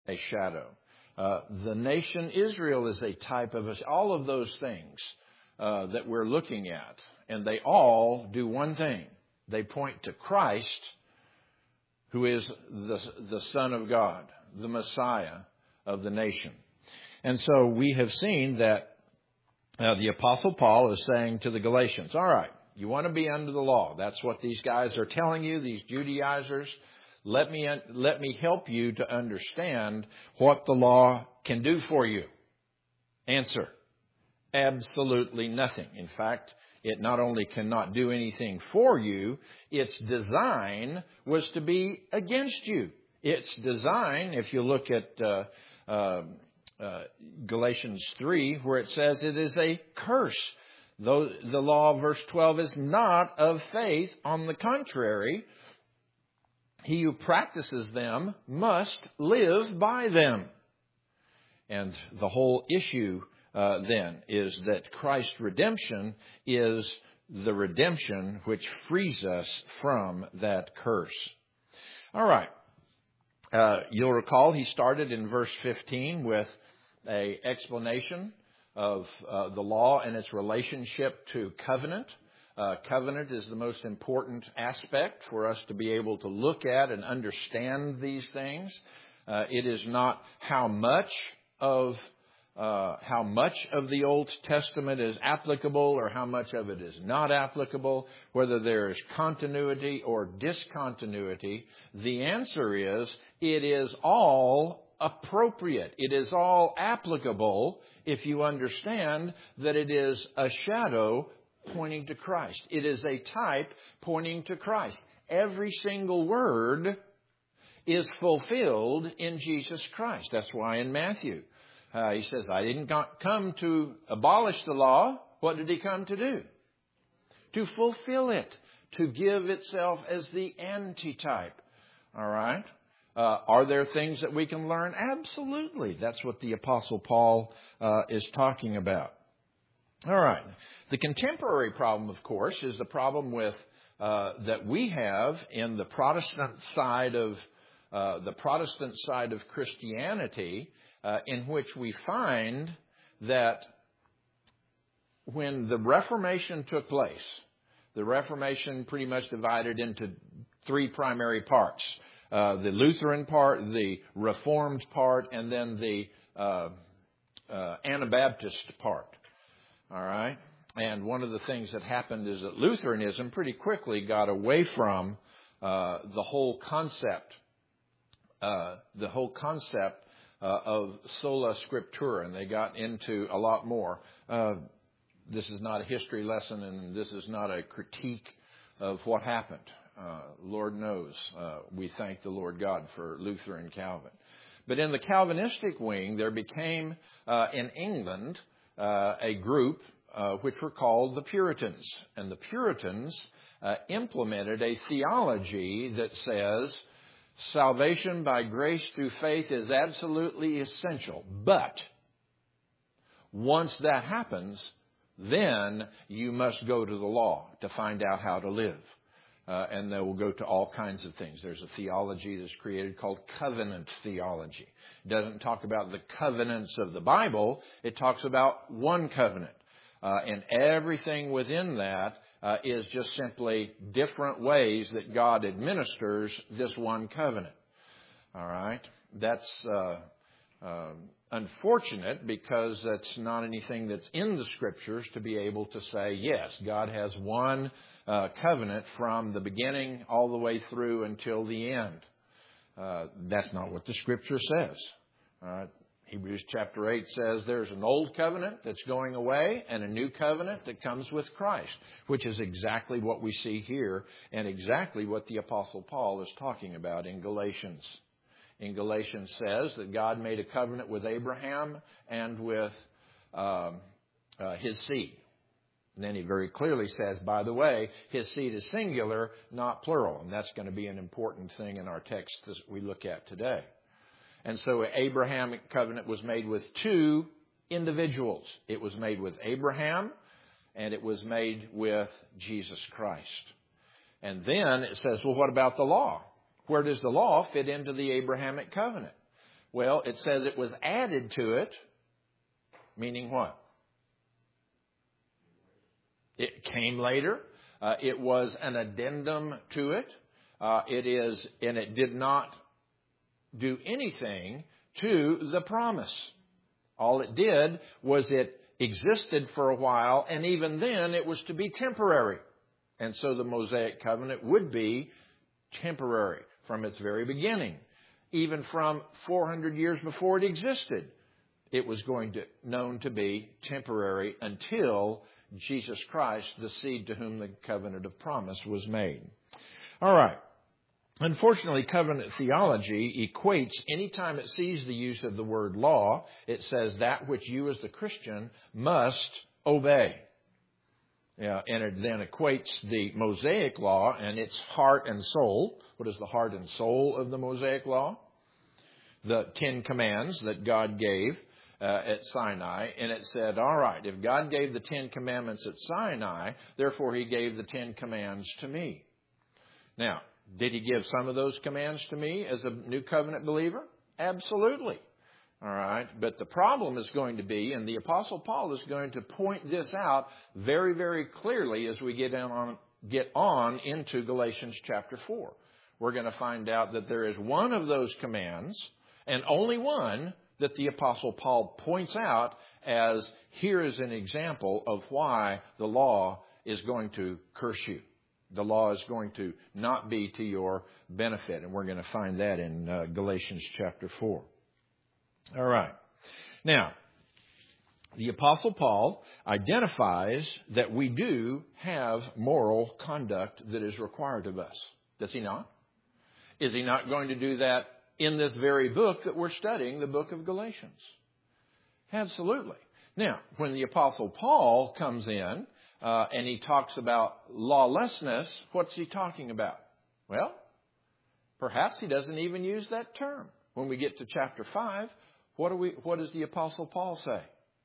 a shadow. The nation Israel is a type of all of those things that we're looking at. And they all do one thing. They point to Christ, who is the Son of God, the Messiah of the nation. And so we have seen that the Apostle Paul is saying to the Galatians, all right, you want to be under the law. That's what these guys are telling you, these Judaizers. Let me help you to understand what the law can do for you. Answer: absolutely nothing. In fact, it not only cannot do anything for you, its design was to be against you. Its design, if you look at Galatians 3, where it says it is a curse. Though the law, verse 12, is not of faith. On the contrary, he who practices them must live by them. And the whole issue then is that Christ's redemption is the redemption which frees us from that curse. All right. You'll recall he started in verse 15 with an explanation of the law and its relationship to covenant. Covenant is the most important aspect for us to be able to look at and understand these things. It is not how much of the Old Testament is applicable or how much of it is not applicable, whether there is continuity or discontinuity. The answer is it is all appropriate. It is all applicable if you understand that it is a shadow pointing to Christ. It is a type pointing to Christ. Every single word is fulfilled in Jesus Christ. That's why in Matthew, he says, I didn't come to abolish the law. What did he come to do? To fulfill it, to give itself as the antitype. All right? Are there things that we can learn? Absolutely. That's what the Apostle Paul is talking about. All right. The contemporary problem, of course, is the problem with that we have in the Protestant side of Christianity, in which we find that when the Reformation took place, the Reformation pretty much divided into three primary parts. The Lutheran part, the Reformed part, and then the Anabaptist part. All right? And one of the things that happened is that Lutheranism pretty quickly got away from the whole concept of sola scriptura, and they got into a lot more. This is not a history lesson, and this is not a critique of what happened. Lord knows, we thank the Lord God for Luther and Calvin. But in the Calvinistic wing, there became, in England, a group which were called the Puritans. And the Puritans implemented a theology that says salvation by grace through faith is absolutely essential. But once that happens, then you must go to the law to find out how to live. And they will go to all kinds of things. There's a theology that's created called covenant theology. It doesn't talk about the covenants of the Bible. It talks about one covenant. And everything within that is just simply different ways that God administers this one covenant. All right? That's unfortunate because that's not anything that's in the Scriptures to be able to say, yes, God has one covenant from the beginning all the way through until the end. That's not what the Scripture says. Hebrews chapter 8 says there's an old covenant that's going away and a new covenant that comes with Christ, which is exactly what we see here and exactly what the Apostle Paul is talking about in Galatians. In Galatians says that God made a covenant with Abraham and with his seed. And then he very clearly says, by the way, his seed is singular, not plural. And that's going to be an important thing in our text that we look at today. And so an Abrahamic covenant was made with two individuals. It was made with Abraham and it was made with Jesus Christ. And then it says, well, what about the law? Where does the law fit into the Abrahamic covenant? Well, it says it was added to it, meaning what? It came later. It was an addendum to it. And it did not do anything to the promise. All it did was it existed for a while, and even then it was to be temporary. And so the Mosaic covenant would be temporary from its very beginning. Even from 400 years before it existed, it was known to be temporary until Jesus Christ, the seed to whom the covenant of promise was made. All right. Unfortunately, covenant theology equates, anytime it sees the use of the word law, it says that which you as the Christian must obey. Yeah, and it then equates the Mosaic law and its heart and soul. What is the heart and soul of the Mosaic law? The 10 commands that God gave at Sinai. And it said, all right, if God gave the 10 commandments at Sinai, therefore He gave the 10 commands to me. Now, did He give some of those commands to me as a new covenant believer? Absolutely. All right. But the problem is going to be, and the Apostle Paul is going to point this out very, very clearly as we get on into Galatians chapter 4. We're going to find out that there is one of those commands, and only one, that the Apostle Paul points out as, here is an example of why the law is going to curse you. The law is going to not be to your benefit. And we're going to find that in Galatians chapter 4. All right. Now, the Apostle Paul identifies that we do have moral conduct that is required of us. Does he not? Is he not going to do that in this very book that we're studying, the book of Galatians? Absolutely. Now, when the Apostle Paul comes in, and he talks about lawlessness, what's he talking about? Well, perhaps he doesn't even use that term. When we get to chapter 5, what does the Apostle Paul say?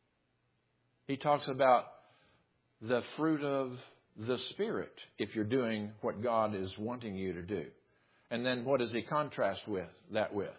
He talks about the fruit of the Spirit if you're doing what God is wanting you to do. And then what does he contrast that with?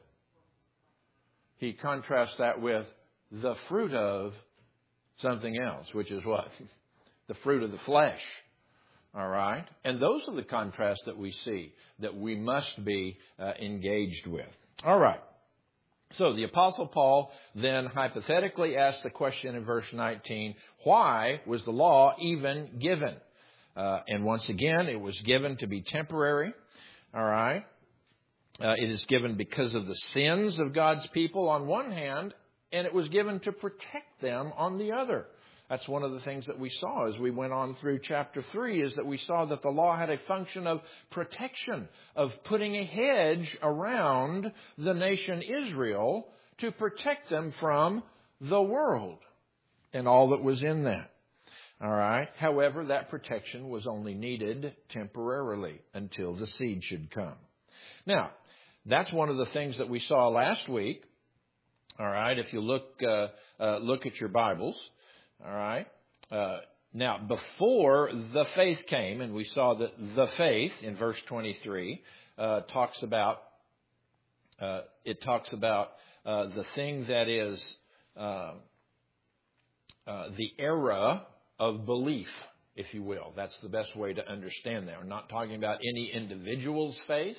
He contrasts that with the fruit of something else, which is what? The fruit of the flesh. All right? And those are the contrasts that we see, that we must be engaged with. All right. So the Apostle Paul then hypothetically asked the question in verse 19, why was the law even given? And once again, it was given to be temporary. All right? It is given because of the sins of God's people on one hand, and it was given to protect them on the other. That's one of the things that we saw as we went on through chapter 3, is that we saw that the law had a function of protection, of putting a hedge around the nation Israel to protect them from the world and all that was in that. All right. However, that protection was only needed temporarily until the seed should come. Now, that's one of the things that we saw last week. All right. If you look at your Bibles. All right. Now, before the faith came, and we saw that the faith in verse 23 talks about the thing that is the era of belief, if you will. That's the best way to understand that. We're not talking about any individual's faith.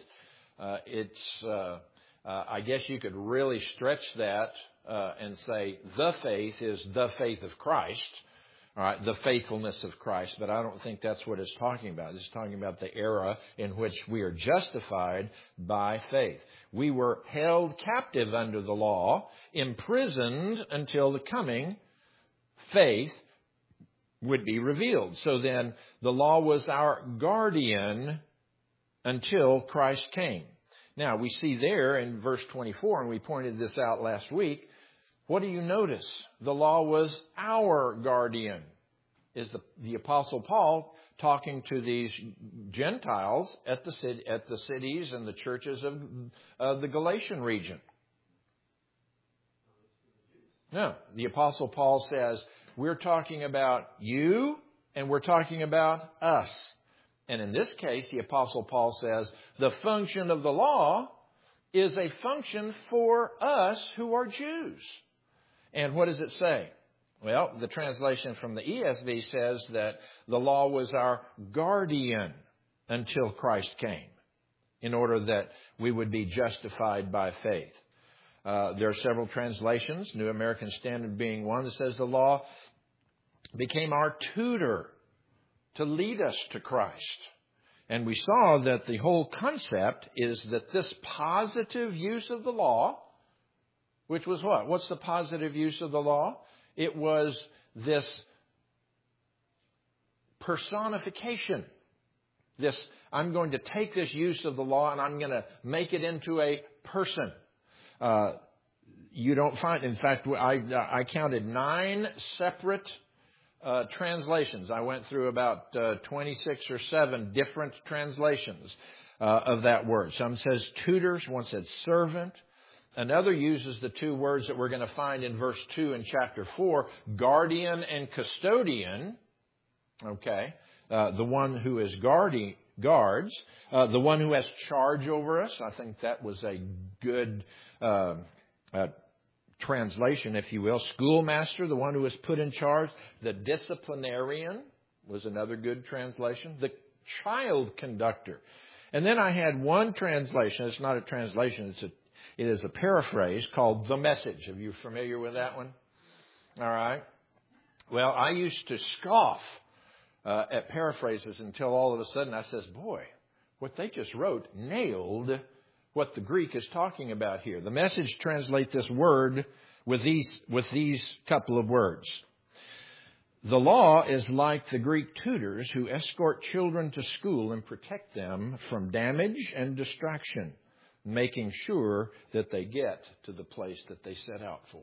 I guess you could really stretch that and say the faith is the faith of Christ, all right, the faithfulness of Christ. But I don't think that's what it's talking about. It's talking about the era in which we are justified by faith. We were held captive under the law, imprisoned until the coming faith would be revealed. So then the law was our guardian until Christ came. Now, we see there in verse 24, and we pointed this out last week, what do you notice? The law was our guardian. Is the Apostle Paul talking to these Gentiles at the cities and the churches of the Galatian region? No. The Apostle Paul says, we're talking about you and we're talking about us. And in this case, the Apostle Paul says, the function of the law is a function for us who are Jews. And what does it say? Well, the translation from the ESV says that the law was our guardian until Christ came, in order that we would be justified by faith. There are several translations, New American Standard being one, that says the law became our tutor to lead us to Christ. And we saw that the whole concept is that this positive use of the law, which was what? What's the positive use of the law? It was this personification. I'm going to take this use of the law and I'm going to make it into a person. You don't find, in fact, I counted 9 separate translations. I went through about 26 or 7 different translations of that word. Some says tutors, one said servant. Another uses the 2 words that we're going to find in verse 2 in chapter 4, guardian and custodian. Okay. The one who is guards, the one who has charge over us. I think that was a good translation, if you will. Schoolmaster, the one who is put in charge. The disciplinarian was another good translation. The child conductor. And then I had one translation. It's not a translation. It is a paraphrase called The Message. Are you familiar with that one? All right. Well, I used to scoff at paraphrases until all of a sudden I says, boy, what they just wrote nailed what the Greek is talking about here. The Message translate this word with these couple of words. The law is like the Greek tutors who escort children to school and protect them from damage and distraction, making sure that they get to the place that they set out for.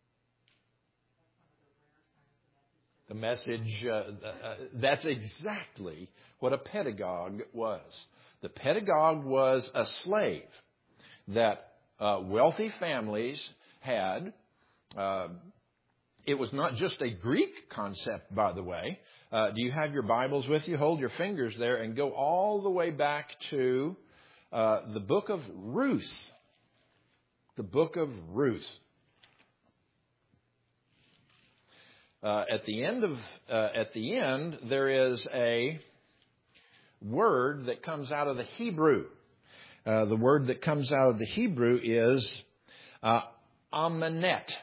The Message, that's exactly what a pedagogue was. The pedagogue was a slave that wealthy families had. It was not just a Greek concept, by the way. Do you have your Bibles with you? Hold your fingers there and go all the way back to the book of Ruth. The book of Ruth. At the end, there is a word that comes out of the Hebrew. The word that comes out of the Hebrew is amenet.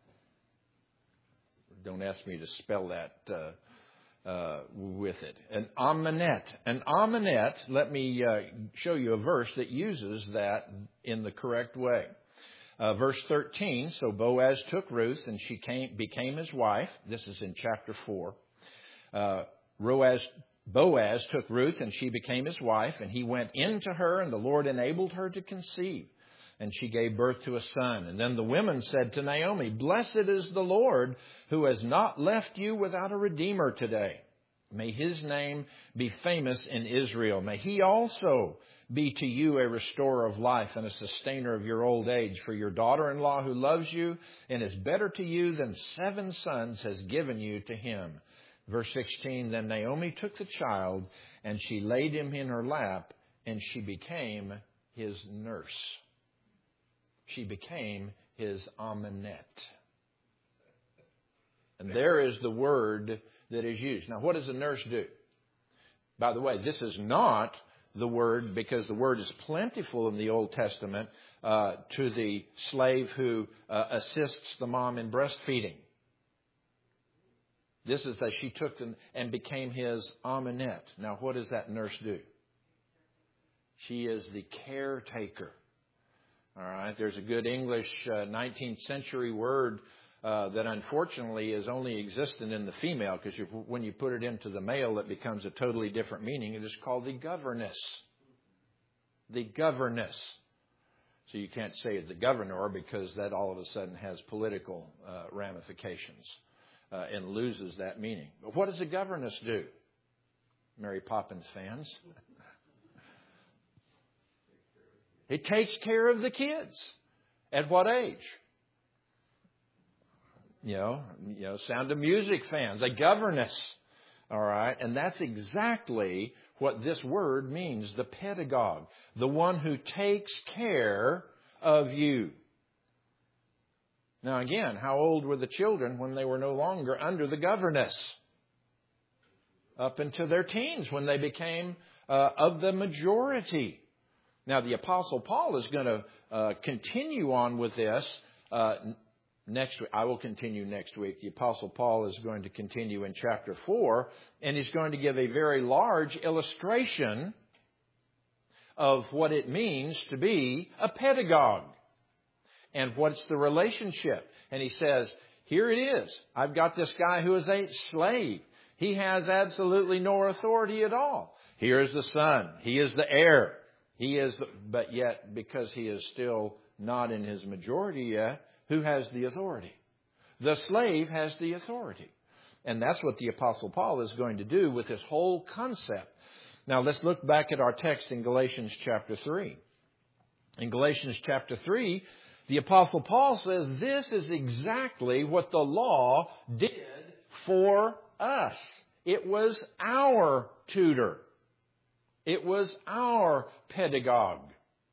Don't ask me to spell that with it. An amenet. An amenet, let me show you a verse that uses that in the correct way. Verse 13, so Boaz took Ruth and she became his wife. This is in chapter 4. Boaz took Ruth and she became his wife, and he went into her, and the Lord enabled her to conceive. And she gave birth to a son. And then the women said to Naomi, "Blessed is the Lord, who has not left you without a redeemer today. May his name be famous in Israel. May he also be to you a restorer of life and a sustainer of your old age. For your daughter-in-law who loves you and is better to you than 7 sons has given you to him." Verse 16, then Naomi took the child and she laid him in her lap, and she became his nurse. She became his amenet. And there is the word that is used. Now, what does a nurse do? By the way, this is not the word, because the word is plentiful in the Old Testament, to the slave who assists the mom in breastfeeding. This is that she took them and became his amenet. Now, what does that nurse do? She is the caretaker. All right. There's a good English 19th century word that unfortunately is only existent in the female, because when you put it into the male, it becomes a totally different meaning. It is called the governess. The governess. So you can't say it's a governor, because that all of a sudden has political ramifications and loses that meaning. But what does a governess do? Mary Poppins fans. It takes care of the kids. At what age? You know, Sound of Music fans, a governess. All right. And that's exactly what this word means. The pedagogue, the one who takes care of you. Now again, how old were the children when they were no longer under the governess? Up into their teens, when they became of the majority. Now the Apostle Paul is going to continue on with this next week. I will continue next week. The Apostle Paul is going to continue in chapter 4, and he's going to give a very large illustration of what it means to be a pedagogue and what's the relationship. And he says, here it is. I've got this guy who is a slave. He has absolutely no authority at all. Here is the son. He is the heir. But yet, because he is still not in his majority yet, who has the authority? The slave has the authority. And that's what the Apostle Paul is going to do with this whole concept. Now, let's look back at our text in Galatians chapter 3. In Galatians chapter 3, the Apostle Paul says this is exactly what the law did for us. It was our tutor. It was our pedagogue.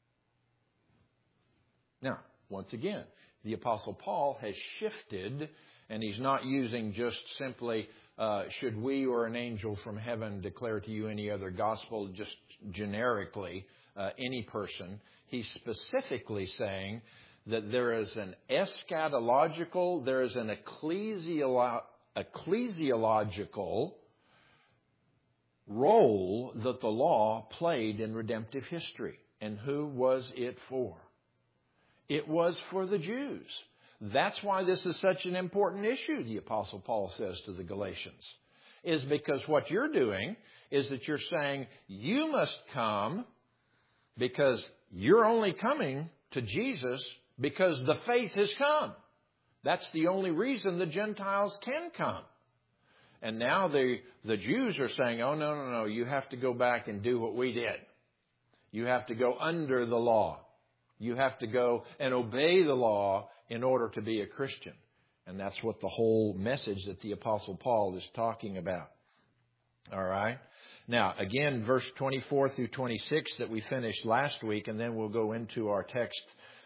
Now, once again, the Apostle Paul has shifted, and he's not using just simply, should we or an angel from heaven declare to you any other gospel, just generically, any person. He's specifically saying that there is an eschatological, there is an ecclesiological role that the law played in redemptive history. And who was it for? It was for the Jews. That's why this is such an important issue, the Apostle Paul says to the Galatians, is because what you're doing is that you're saying you must come because you're only coming to Jesus because the faith has come. That's the only reason the Gentiles can come. And now the Jews are saying, oh, no, you have to go back and do what we did. You have to go under the law. You have to go and obey the law in order to be a Christian. And that's what the whole message that the Apostle Paul is talking about. All right. Now, again, verse 24 through 26 that we finished last week, and then we'll go into our text,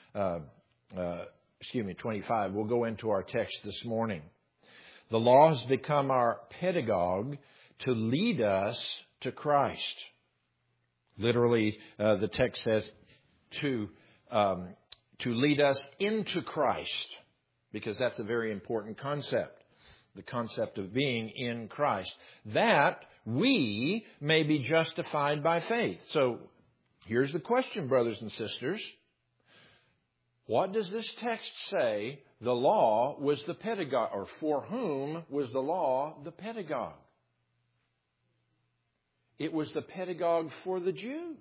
25. We'll go into our text this morning. The law has become our pedagogue to lead us to Christ. Literally, the text says to lead us into Christ, because that's a very important concept, the concept of being in Christ, that we may be justified by faith. So here's the question, brothers and sisters. What does this text say the law was the pedagogue, or for whom was the law the pedagogue? It was the pedagogue for the Jews.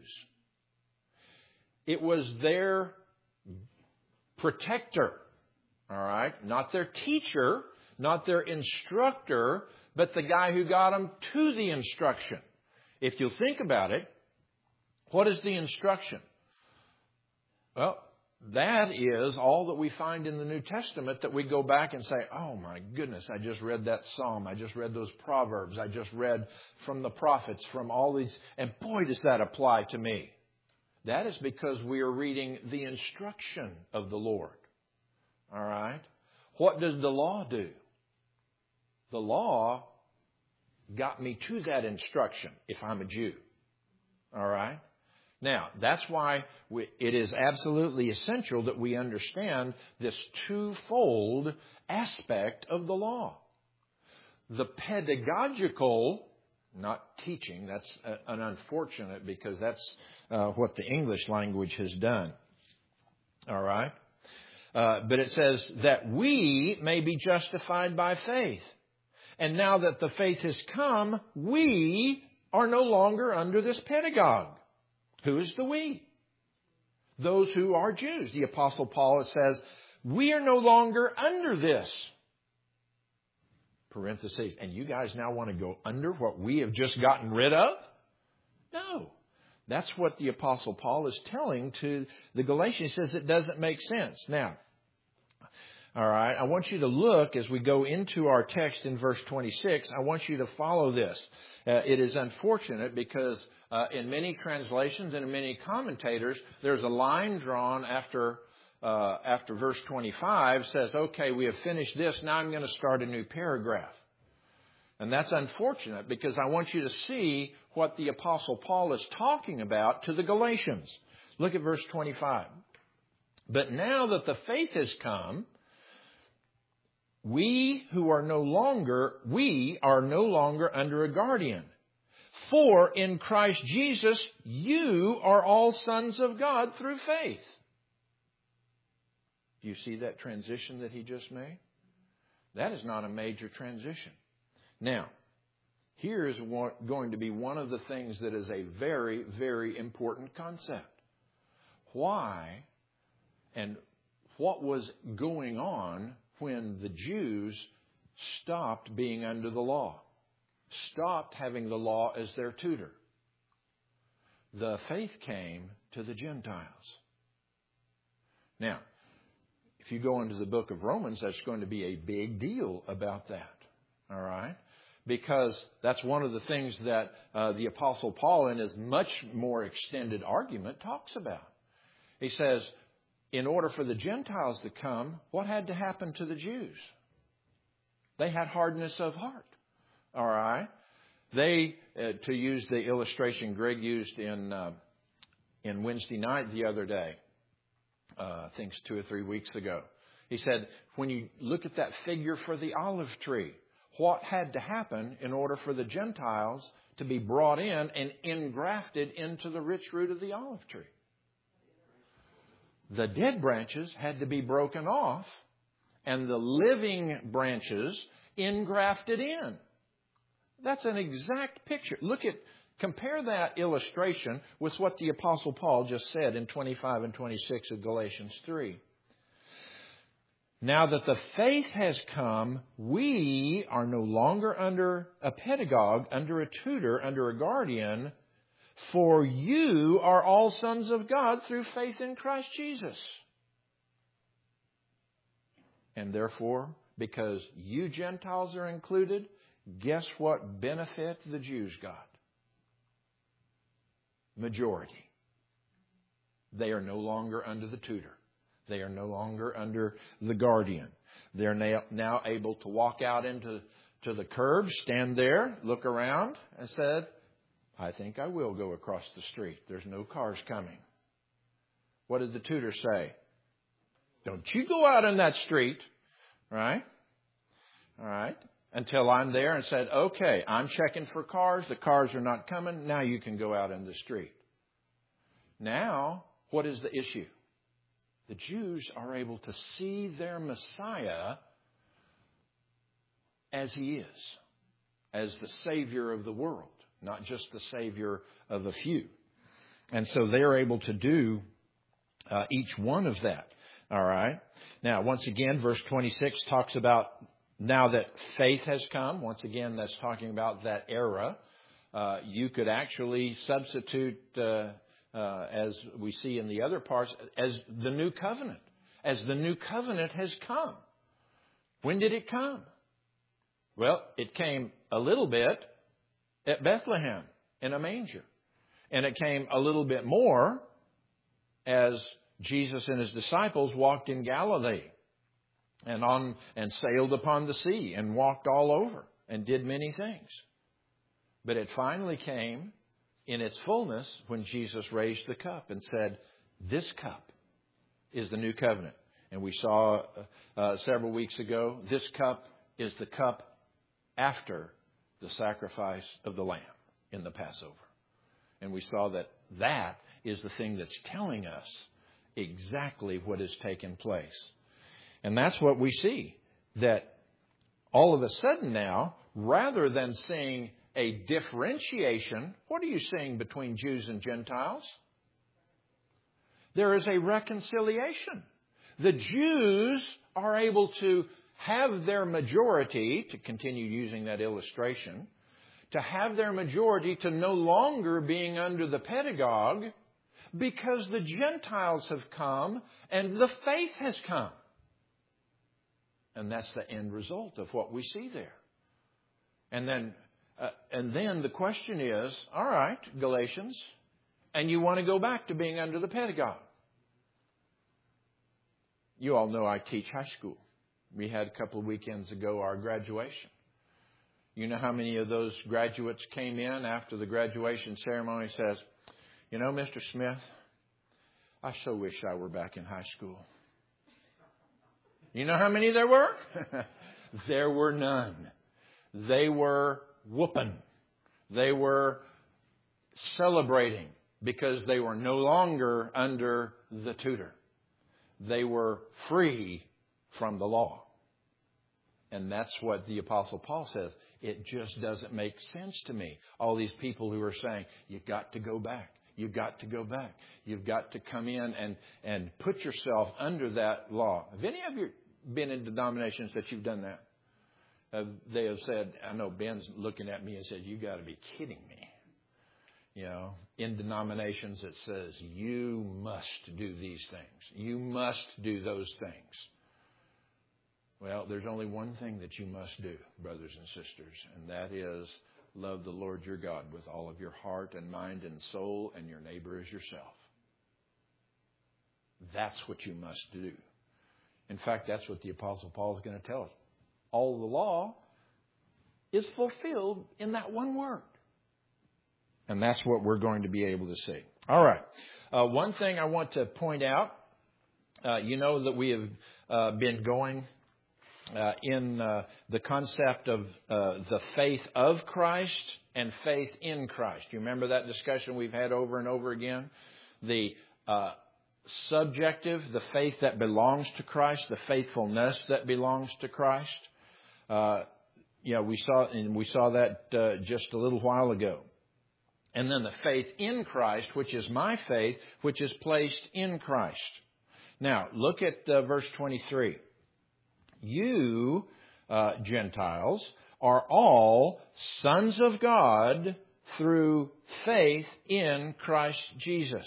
It was their protector, all right? Not their teacher, not their instructor, but the guy who got them to the instruction. If you think about it, what is the instruction? Well, that is all that we find in the New Testament that we go back and say, oh my goodness, I just read that psalm. I just read those proverbs. I just read from the prophets, from all these. And boy, does that apply to me. That is because we are reading the instruction of the Lord. All right? What does the law do? The law got me to that instruction if I'm a Jew. All right? Now, that's why it is absolutely essential that we understand this twofold aspect of the law. The pedagogical, not teaching, that's an unfortunate, because that's what the English language has done. All right? But it says that we may be justified by faith. And now that the faith has come, we are no longer under this pedagogue. Who is the we? Those who are Jews. The Apostle Paul says, we are no longer under this. Parentheses. And you guys now want to go under what we have just gotten rid of? No. That's what the Apostle Paul is telling to the Galatians. He says it doesn't make sense. Now, all right, I want you to look as we go into our text in verse 26. I want you to follow this. It is unfortunate because in many translations and in many commentators, there's a line drawn after after verse 25 says, okay, we have finished this. Now I'm going to start a new paragraph. And that's unfortunate because I want you to see what the Apostle Paul is talking about to the Galatians. Look at verse 25. But now that the faith has come, we are no longer under a guardian. For in Christ Jesus, you are all sons of God through faith. Do you see that transition that he just made? That is not a major transition. Now, here is going to be one of the things that is a very, very important concept. Why and what was going on when the Jews stopped being under the law, stopped having the law as their tutor? The faith came to the Gentiles. Now, if you go into the book of Romans, that's going to be a big deal about that. All right? Because that's one of the things that the Apostle Paul, in his much more extended argument, talks about. He says, in order for the Gentiles to come, what had to happen to the Jews? They had hardness of heart. All right? They, to use the illustration Greg used in Wednesday night the other day, I think it's 2 or 3 weeks ago. He said, when you look at that figure for the olive tree, what had to happen in order for the Gentiles to be brought in and engrafted into the rich root of the olive tree? The dead branches had to be broken off and the living branches engrafted in. That's an exact picture. Compare that illustration with what the Apostle Paul just said in 25 and 26 of Galatians 3. Now that the faith has come, we are no longer under a pedagogue, under a tutor, under a guardian, for you are all sons of God through faith in Christ Jesus. And therefore, because you Gentiles are included, guess what benefit the Jews got? Majority. They are no longer under the tutor. They are no longer under the guardian. They're now able to walk out into the curb, stand there, look around, and said, I think I will go across the street. There's no cars coming. What did the tutor say? Don't you go out in that street, right? All right. Until I'm there and said, okay, I'm checking for cars. The cars are not coming. Now you can go out in the street. Now, what is the issue? The Jews are able to see their Messiah as He is, as the Savior of the world, not just the Savior of a few. And so they're able to do each one of that. All right. Now, once again, verse 26 talks about now that faith has come. Once again, that's talking about that era. You could actually substitute, as we see in the other parts, as the new covenant. As the new covenant has come. When did it come? Well, it came a little bit at Bethlehem in a manger. And it came a little bit more as Jesus and His disciples walked in Galilee and sailed upon the sea and walked all over and did many things. But it finally came in its fullness when Jesus raised the cup and said, this cup is the new covenant. And we saw several weeks ago, this cup is the cup after the sacrifice of the lamb in the Passover. And we saw that is the thing that's telling us exactly what has taken place. And that's what we see, that all of a sudden now, rather than seeing a differentiation, what are you seeing between Jews and Gentiles? There is a reconciliation. The Jews are able to have their majority, to continue using that illustration, to have their majority to no longer being under the pedagogue, because the Gentiles have come and the faith has come. And that's the end result of what we see there. And then the question is, all right, Galatians, and you want to go back to being under the pedagogue. You all know I teach high school. We had a couple of weekends ago our graduation. You know how many of those graduates came in after the graduation ceremony says, you know, Mr. Smith, I so wish I were back in high school. You know how many there were? There were none. They were whooping. They were celebrating because they were no longer under the tutor. They were free from the law. And that's what the Apostle Paul says. It just doesn't make sense to me. All these people who are saying, you've got to go back. You've got to go back. You've got to come in and put yourself under that law. Have any of you been in denominations that you've done that? They have said, I know Ben's looking at me and said, you got to be kidding me. You know, in denominations it says, you must do these things. You must do those things. Well, there's only one thing that you must do, brothers and sisters, and that is love the Lord your God with all of your heart and mind and soul, and your neighbor as yourself. That's what you must do. In fact, that's what the Apostle Paul is going to tell us. All the law is fulfilled in that one word. And that's what we're going to be able to see. All right. One thing I want to point out, you know that we have been going in the concept of the faith of Christ and faith in Christ. You remember that discussion we've had over and over again? The subjective, the faith that belongs to Christ, the faithfulness that belongs to Christ. We saw that just a little while ago. And then the faith in Christ, which is my faith, which is placed in Christ. Now, look at verse 23. You, Gentiles, are all sons of God through faith in Christ Jesus.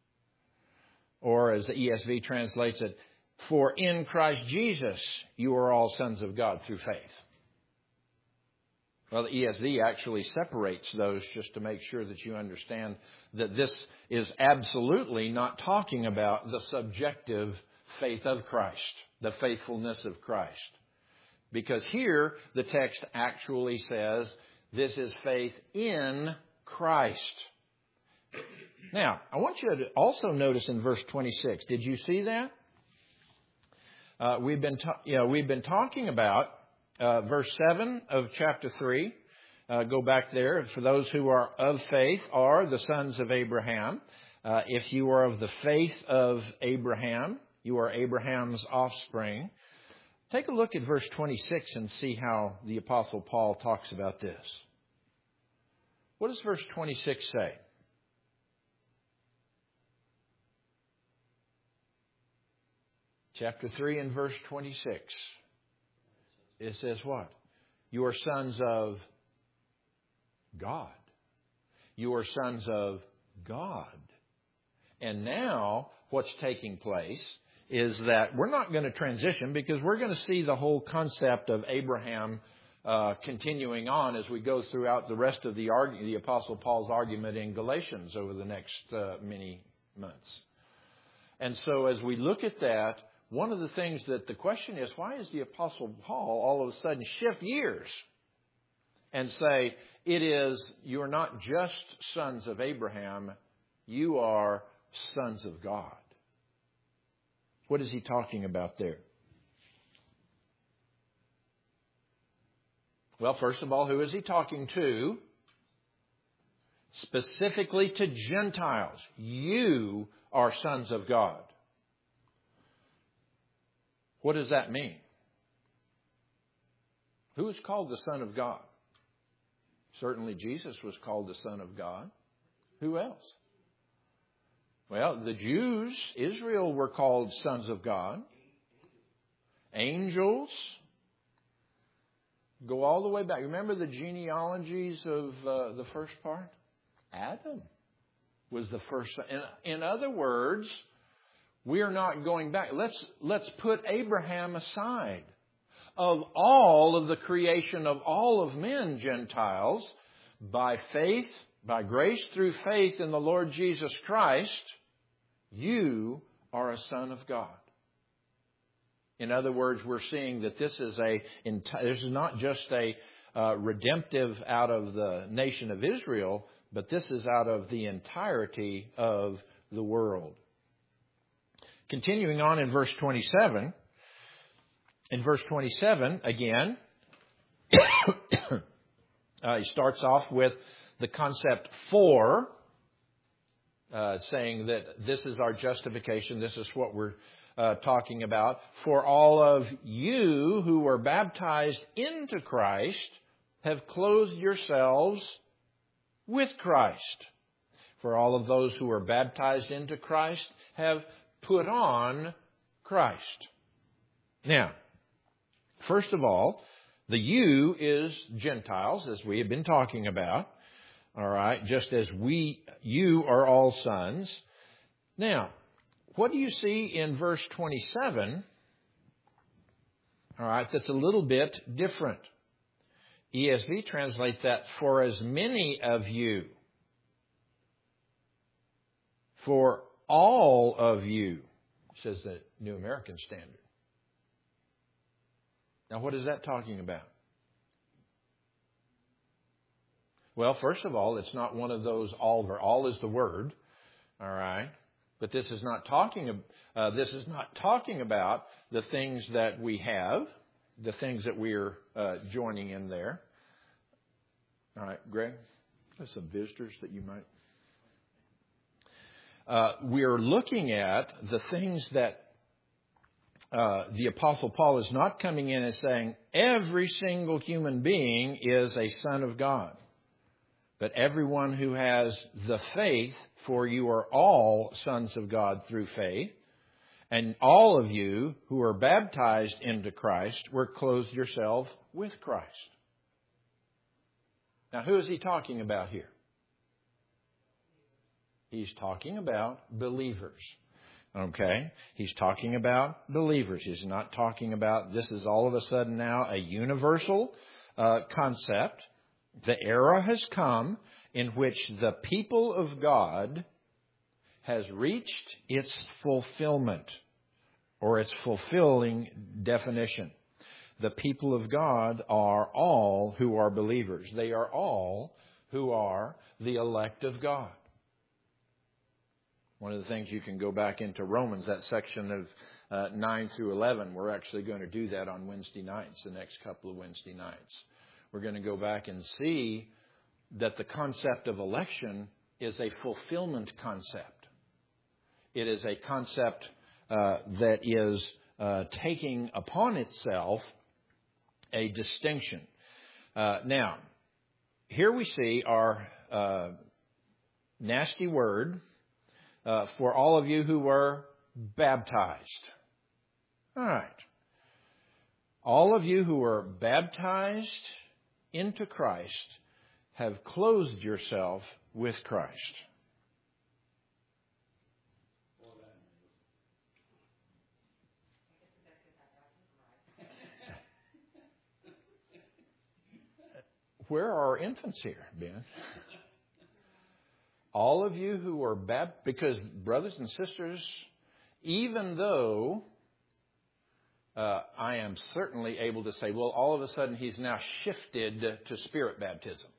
Or as the ESV translates it, for in Christ Jesus you are all sons of God through faith. Well, the ESV actually separates those just to make sure that you understand that this is absolutely not talking about the subjective faith of Christ, the faithfulness of Christ. Because here the text actually says this is faith in Christ. Now, I want you to also notice in verse 26. Did you see that? We've been talking about verse 7 of chapter 3. Go back there. For those who are of faith are the sons of Abraham. If you are of the faith of Abraham, you are Abraham's offspring. Take a look at verse 26 and see how the Apostle Paul talks about this. What does verse 26 say? Chapter 3 and verse 26. It says what? You are sons of God. You are sons of God. And now what's taking place is that we're not going to transition because we're going to see the whole concept of Abraham continuing on as we go throughout the rest of the Apostle Paul's argument in Galatians over the next many months. And so as we look at that, one of the things that the question is, why is the Apostle Paul all of a sudden shift gears and say, you're not just sons of Abraham, you are sons of God? What is he talking about there? Well, first of all, who is he talking to? Specifically to Gentiles. You are sons of God. What does that mean? Who is called the Son of God? Certainly Jesus was called the Son of God. Who else? Well, the Jews, Israel, were called sons of God. Angels. Go all the way back. Remember the genealogies of the first part? Adam was the first son. In other words, we are not going back. Let's put Abraham aside. Of all of the creation of all of men, Gentiles, by faith, by grace through faith in the Lord Jesus Christ, you are a son of God. In other words, we're seeing that this is not just a redemptive out of the nation of Israel, but this is out of the entirety of the world. Continuing on in verse 27. In verse 27, again, he starts off with the concept for, saying that this is our justification. This is what we're talking about. For all of you who were baptized into Christ have clothed yourselves with Christ. For all of those who were baptized into Christ have put on Christ. Now, first of all, the you is Gentiles, as we have been talking about. All right, just as you are all sons. Now, what do you see in verse 27? All right, that's a little bit different. ESV translates that, for as many of you. For all of you, says the New American Standard. Now, what is that talking about? Well, first of all, it's not one of those all, where all is the word, all right? But this is not talking about the things that we have, the things that we're joining in there. All right, Greg, there's some visitors that you might. We're looking at the things that the Apostle Paul is not coming in and saying every single human being is a son of God. But everyone who has the faith, for you are all sons of God through faith, and all of you who are baptized into Christ were clothed yourself with Christ. Now, who is he talking about here? He's talking about believers. Okay? He's talking about believers. He's not talking about this is all of a sudden now a universal concept. The era has come in which the people of God has reached its fulfillment, or its fulfilling definition. The people of God are all who are believers. They are all who are the elect of God. One of the things, you can go back into Romans, that section of 9 through 11. We're actually going to do that on Wednesday nights, the next couple of Wednesday nights. We're going to go back and see that the concept of election is a fulfillment concept. It is a concept that is taking upon itself a distinction. Now, here we see our nasty word for all of you who were baptized. All right. All of you who were baptized into Christ have clothed yourself with Christ. Where are our infants here, Ben? All of you who are baptized, because brothers and sisters, even though I am certainly able to say, well, all of a sudden he's now shifted to spirit baptism.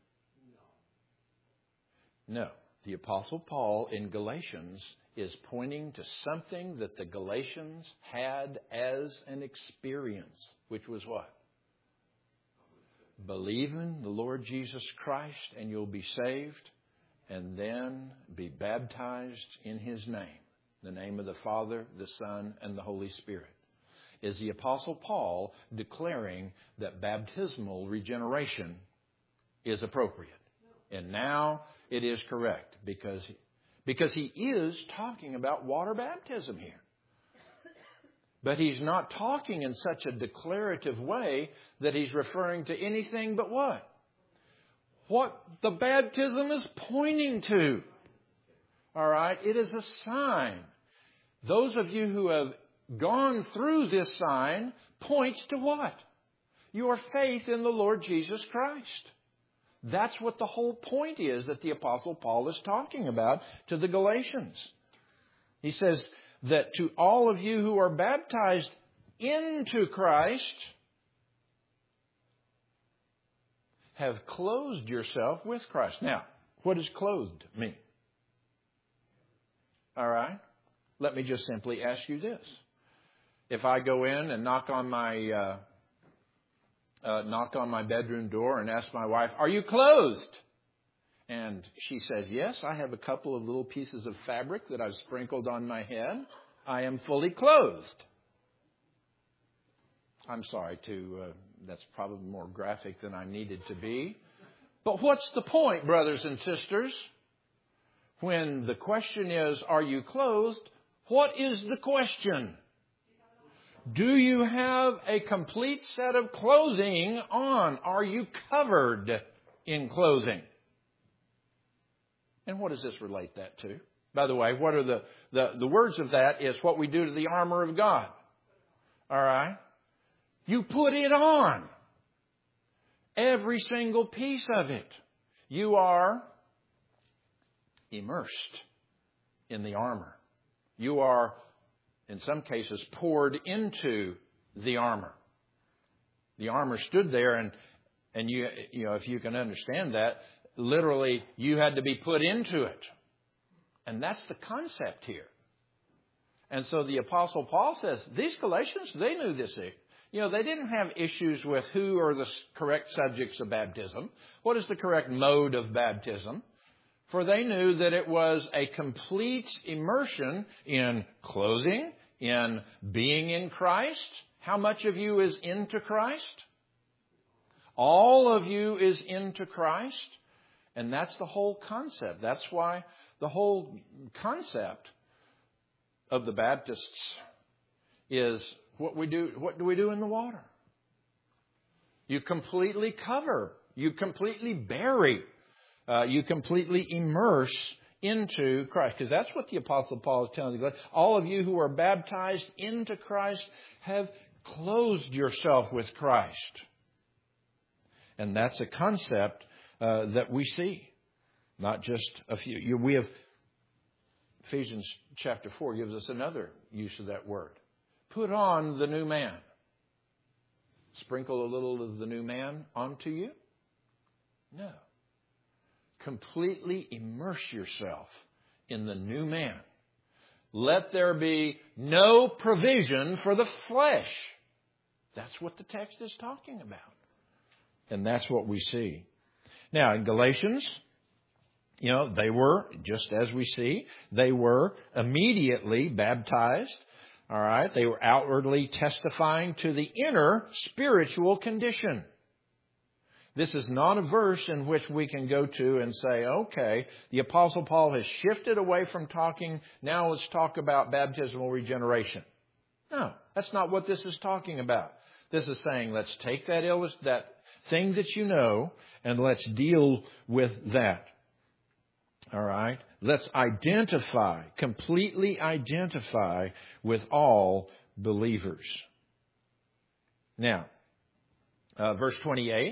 No. The Apostle Paul in Galatians is pointing to something that the Galatians had as an experience, which was what? Believe in the Lord Jesus Christ and you'll be saved, and then be baptized in His name, the name of the Father, the Son, and the Holy Spirit. Is the Apostle Paul declaring that baptismal regeneration is appropriate? And now it is correct, because he is talking about water baptism here. But he's not talking in such a declarative way that he's referring to anything but what? What the baptism is pointing to. All right? It is a sign. Those of you who have gone through this sign points to what? Your faith in the Lord Jesus Christ. That's what the whole point is that the Apostle Paul is talking about to the Galatians. He says that to all of you who are baptized into Christ have clothed yourself with Christ. Now, what does clothed mean? All right? Let me just simply ask you this. If I go in and knock on my bedroom door and ask my wife, "Are you clothed?" And she says, "Yes, I have a couple of little pieces of fabric that I've sprinkled on my head. I am fully clothed." I'm sorry that's probably more graphic than I needed to be. But what's the point, brothers and sisters? When the question is, are you clothed? What is the question? Do you have a complete set of clothing on? Are you covered in clothing? And what does this relate that to? By the way, what are the words of that is what we do to the armor of God. All right? You put it on. Every single piece of it. You are immersed in the armor. You are, in some cases, poured into the armor. The armor stood there, and you know, if you can understand that, literally you had to be put into it. And that's the concept here. And so the Apostle Paul says, these Galatians, they knew this. You know, they didn't have issues with who are the correct subjects of baptism. What is the correct mode of baptism? For they knew that it was a complete immersion in clothing, in being in Christ. How much of you is into Christ? All of you is into Christ. And that's the whole concept. That's why the whole concept of the Baptists is what we do. What do we do in the water? You completely cover. You completely bury. You completely immerse into Christ. Because that's what the Apostle Paul is telling you. All of you who are baptized into Christ have clothed yourself with Christ. And that's a concept that we see. Not just a few. We have Ephesians chapter 4 gives us another use of that word. Put on the new man. Sprinkle a little of the new man onto you? No. Completely immerse yourself in the new man. Let there be no provision for the flesh. That's what the text is talking about. And that's what we see. Now, in Galatians, you know, they were, just as we see, they were immediately baptized. All right. They were outwardly testifying to the inner spiritual condition. This is not a verse in which we can go to and say, okay, the Apostle Paul has shifted away from talking. Now let's talk about baptismal regeneration. No, that's not what this is talking about. This is saying, let's take that thing that you know and let's deal with that. All right. Let's completely identify with all believers. Now, verse 28.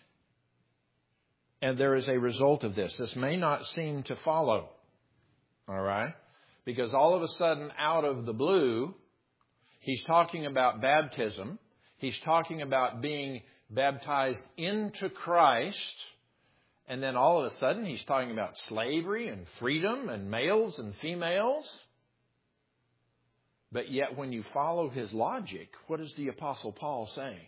And there is a result of this. This may not seem to follow. All right. Because all of a sudden, out of the blue, he's talking about baptism. He's talking about being baptized into Christ. And then all of a sudden, he's talking about slavery and freedom and males and females. But yet, when you follow his logic, what is the Apostle Paul saying?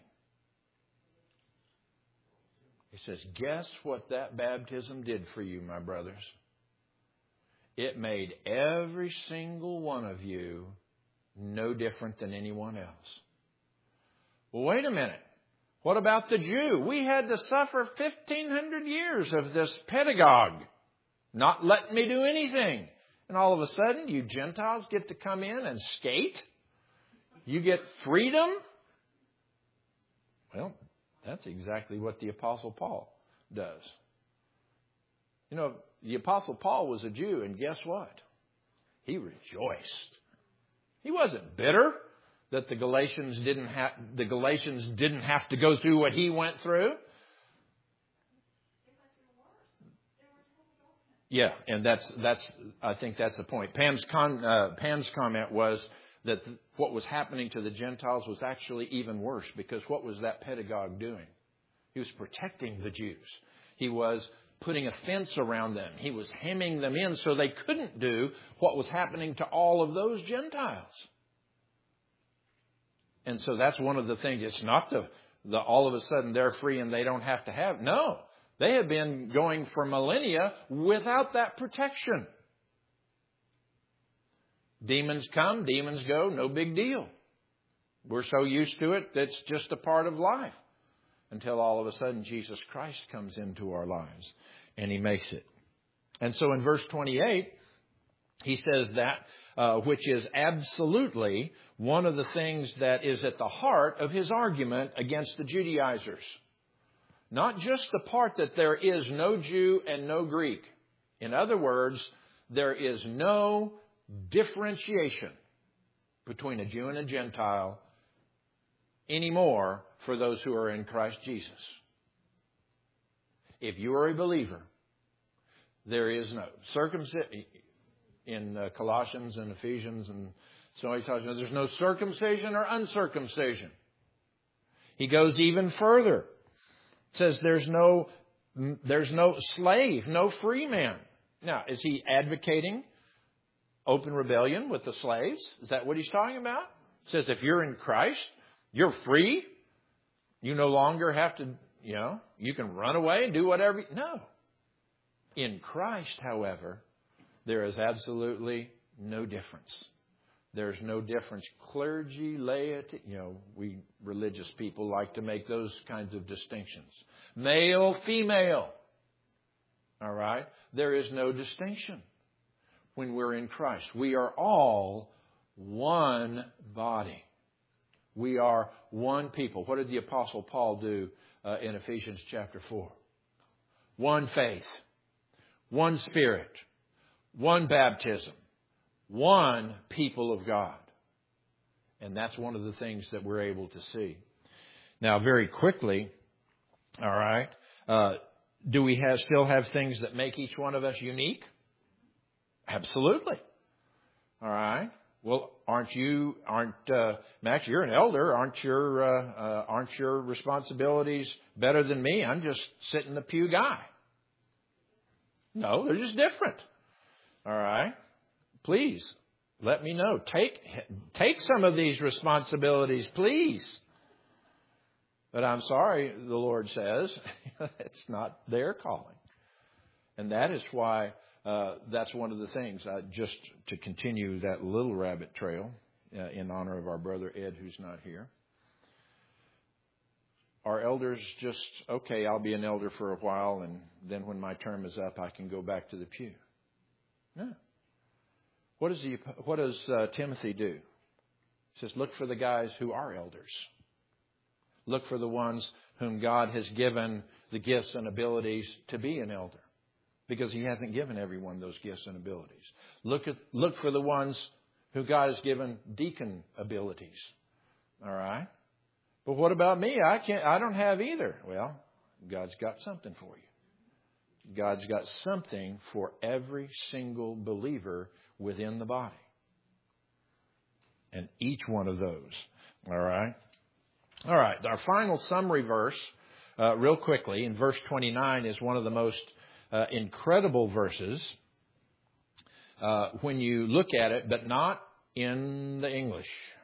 He says, guess what that baptism did for you, my brothers? It made every single one of you no different than anyone else. Well, wait a minute. What about the Jew? We had to suffer 1,500 years of this pedagogue, not letting me do anything. And all of a sudden, you Gentiles get to come in and skate? You get freedom? Well, that's exactly what the Apostle Paul does. You know, the Apostle Paul was a Jew, and guess what? He rejoiced. He wasn't bitter that the Galatians didn't have to go through what he went through. Yeah, and I think that's the point. Pam's comment was, that what was happening to the Gentiles was actually even worse, because what was that pedagogue doing? He was protecting the Jews. He was putting a fence around them. He was hemming them in so they couldn't do what was happening to all of those Gentiles. And so that's one of the things. It's not the all of a sudden they're free and they don't have to have. No, they have been going for millennia without that protection. Demons come, demons go, no big deal. We're so used to it, that's just a part of life. Until all of a sudden Jesus Christ comes into our lives and He makes it. And so in verse 28, he says that, which is absolutely one of the things that is at the heart of his argument against the Judaizers. Not just the part that there is no Jew and no Greek. In other words, there is no differentiation between a Jew and a Gentile anymore for those who are in Christ Jesus. If you are a believer, there is no circumcision. In Colossians and Ephesians and so he talks about there's no circumcision or uncircumcision. He goes even further. Says there's no slave, no free man. Now, is he advocating open rebellion with the slaves? Is that what he's talking about? Says if you're in Christ, you're free. You no longer have to, you can run away and do whatever. No. In Christ, however, there is absolutely no difference. There's no difference. Clergy, laity, we religious people like to make those kinds of distinctions. Male, female. All right? There is no distinction when we're in Christ. We are all one body. We are one people. What did the Apostle Paul do in Ephesians chapter 4? One faith, one Spirit, one baptism, one people of God. And that's one of the things that we're able to see. Now, very quickly, all right, do we still have things that make each one of us unique? Absolutely. All right. Well, Max, you're an elder. Aren't your responsibilities better than me? I'm just sitting in the pew guy. No, they're just different. All right. Please let me know. Take some of these responsibilities, please. But I'm sorry, the Lord says, it's not their calling. And that is why that's one of the things, just to continue that little rabbit trail in honor of our brother Ed, who's not here. Our elders just, okay, I'll be an elder for a while, and then when my term is up, I can go back to the pew. No. What does Timothy do? He says, look for the guys who are elders. Look for the ones whom God has given the gifts and abilities to be an elder. Because He hasn't given everyone those gifts and abilities. Look for the ones who God has given deacon abilities. All right? But what about me? I don't have either. Well, God's got something for you. God's got something for every single believer within the body. And each one of those. All right? All right. Our final summary verse, real quickly, in verse 29 is one of the most incredible verses when you look at it, but not in the English.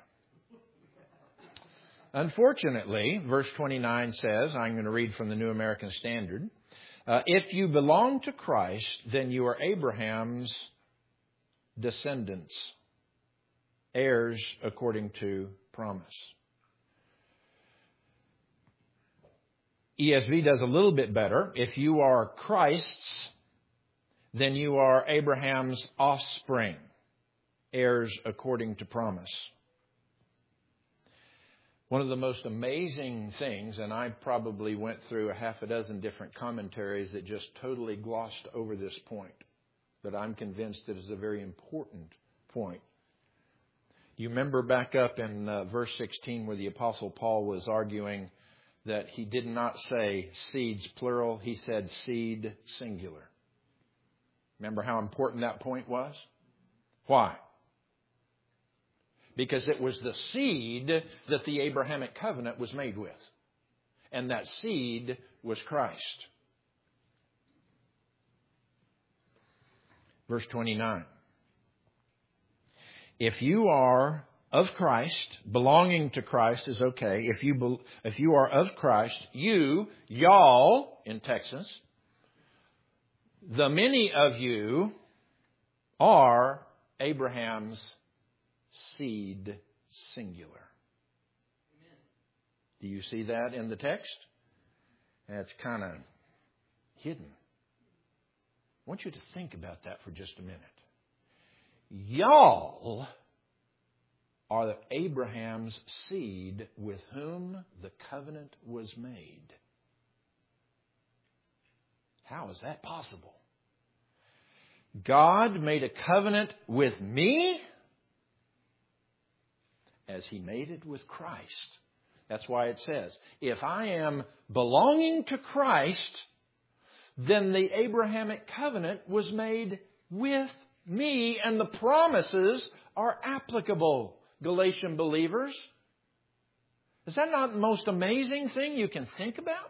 Unfortunately, verse 29 says, I'm going to read from the New American Standard, if you belong to Christ, then you are Abraham's descendants, heirs according to promise. ESV does a little bit better. If you are Christ's, then you are Abraham's offspring, heirs according to promise. One of the most amazing things, and I probably went through a half a dozen different commentaries that just totally glossed over this point, but I'm convinced that it's a very important point. You remember back up in verse 16 where the Apostle Paul was arguing that he did not say seeds plural, he said seed singular. Remember how important that point was? Why? because it was the seed that the Abrahamic covenant was made with. And that seed was Christ. Verse 29. If you are of Christ, belonging to Christ is okay. If you are of Christ, y'all in Texas, the many of you are Abraham's seed singular. Amen. Do you see that in the text? That's kind of hidden. I want you to think about that for just a minute. Y'all are Abraham's seed with whom the covenant was made. How is that possible? God made a covenant with me as He made it with Christ. That's why it says, if I am belonging to Christ, then the Abrahamic covenant was made with me, and the promises are applicable, Galatian believers. Is that not the most amazing thing you can think about?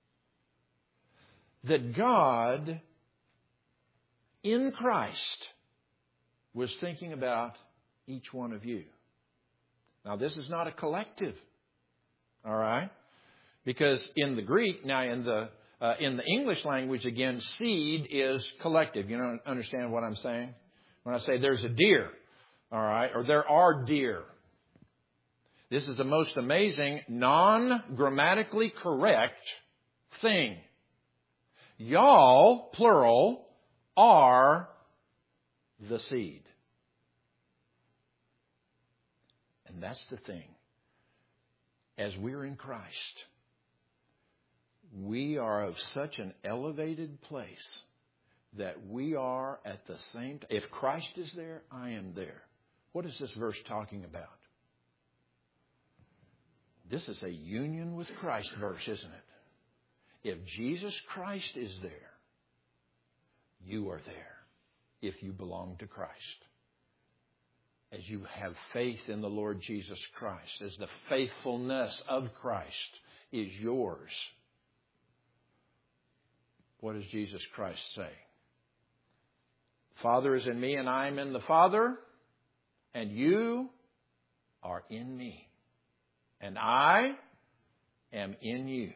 That God, in Christ, was thinking about each one of you. Now, this is not a collective, all right? Because in the Greek, now in the English language, again, seed is collective. You don't understand what I'm saying? When I say there's a deer, all right, or there are deer. This is the most amazing, non-grammatically correct thing. Y'all, plural, are the seed. And that's the thing. As we're in Christ, we are of such an elevated place that we are at the same time. If Christ is there, I am there. What is this verse talking about? This is a union with Christ verse, isn't it? If Jesus Christ is there, you are there if you belong to Christ. As you have faith in the Lord Jesus Christ, as the faithfulness of Christ is yours. What does Jesus Christ say? Father is in me and I am in the Father, and you are in me, and I am in you.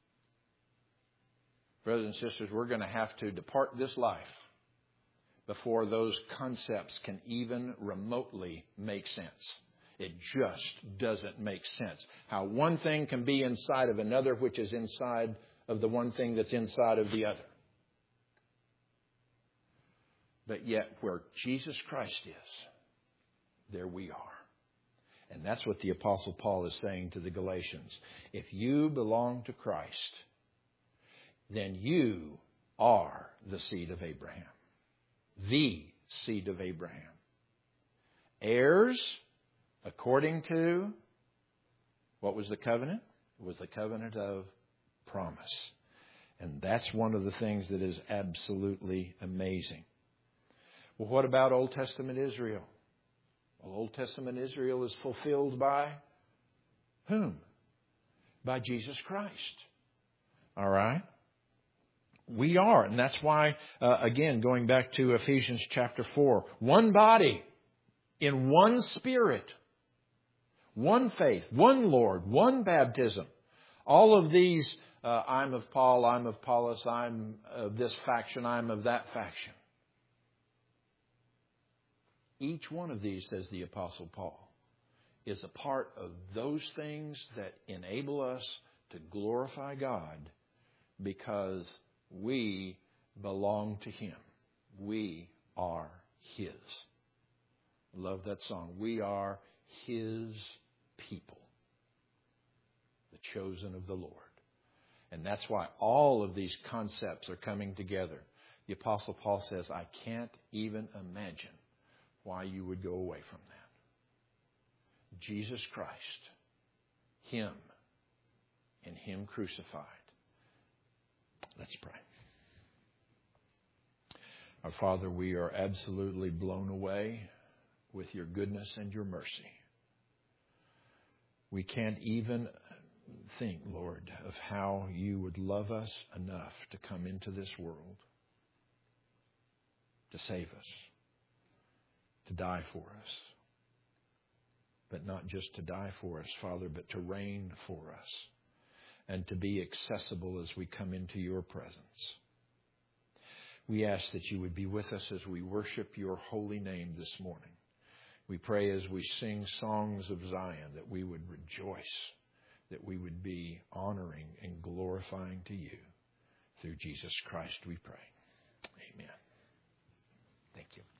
Brothers and sisters, we're going to have to depart this life before those concepts can even remotely make sense. It just doesn't make sense. How one thing can be inside of another, which is inside of the one thing that's inside of the other. But yet, where Jesus Christ is, there we are. And that's what the Apostle Paul is saying to the Galatians. If you belong to Christ, then you are the seed of Abraham. The seed of Abraham. Heirs, according to, what was the covenant? It was the covenant of promise. And that's one of the things that is absolutely amazing. Well, what about Old Testament Israel? Well, Old Testament Israel is fulfilled by whom? By Jesus Christ. All right? We are. And that's why, again, going back to Ephesians chapter 4, one body in one Spirit, one faith, one Lord, one baptism. All of these, I'm of Paul, I'm of Apollos, I'm of this faction, I'm of that faction. Each one of these, says the Apostle Paul, is a part of those things that enable us to glorify God because we belong to Him. We are His. Love that song. We are His people, the chosen of the Lord. And that's why all of these concepts are coming together. The Apostle Paul says, I can't even imagine why you would go away from that. Jesus Christ, Him, and Him crucified. Let's pray. Our Father, we are absolutely blown away with your goodness and your mercy. We can't even think, Lord, of how you would love us enough to come into this world, to save us, to die for us. But not just to die for us, Father, but to reign for us and to be accessible as we come into your presence. We ask that you would be with us as we worship your holy name this morning. We pray as we sing songs of Zion that we would rejoice, that we would be honoring and glorifying to you. Through Jesus Christ we pray. Amen. Thank you.